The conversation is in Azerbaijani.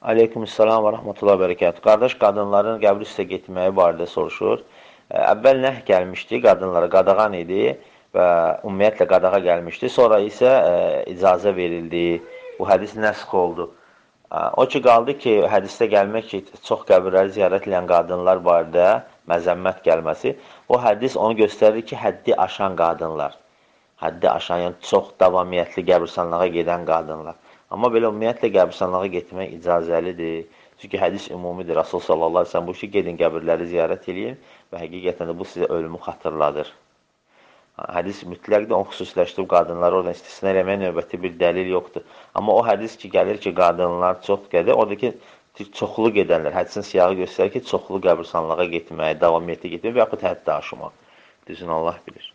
Aleykümselam və rahmetullah bərəkət. Qardaş qadınların qəbr üstə getməyi barədə soruşur. Əvvəl nəh gəlmişdi qadınlara, qadağan idi və ümumiyyətlə qadağa gəlmişdi. Sonra isə icazə verildi. Bu hədis nəsx oldu. O ki, qaldı ki, hədisdə gəlmək ki, çox qəbirləri ziyarət edən qadınlar barədə məzəmmət gəlməsi. O hədis onu göstərir ki, həddi aşan qadınlar. Həddi aşan, yəni çox davamiyyətli qəbirstanlığa gedən qadınlar. Amma belə ümumiyyətlə qəbirstanlığa getmək icazəlidir. Çünki hədis ümumidir. Rasul sallallahu aleyhi ve sellem bu ki, gedin qəbirləri ziyarət edin və həqiqətən də bu sizə ölümü xatırladır. Hədis mütləqdir, onu xüsusiləşdirib qadınları oradan istisna eləməyə növbəti bir dəlil yoxdur. Amma o hədis ki, gəlir ki, qadınlar çox gedir, oradakı çoxlu gedənlər, hədisin siyahı göstərir ki, çoxlu qəbirstanlığa getməyi, davamiyyətli getməyi və yaxud həddi aşmaq. Düzün Allah bilir.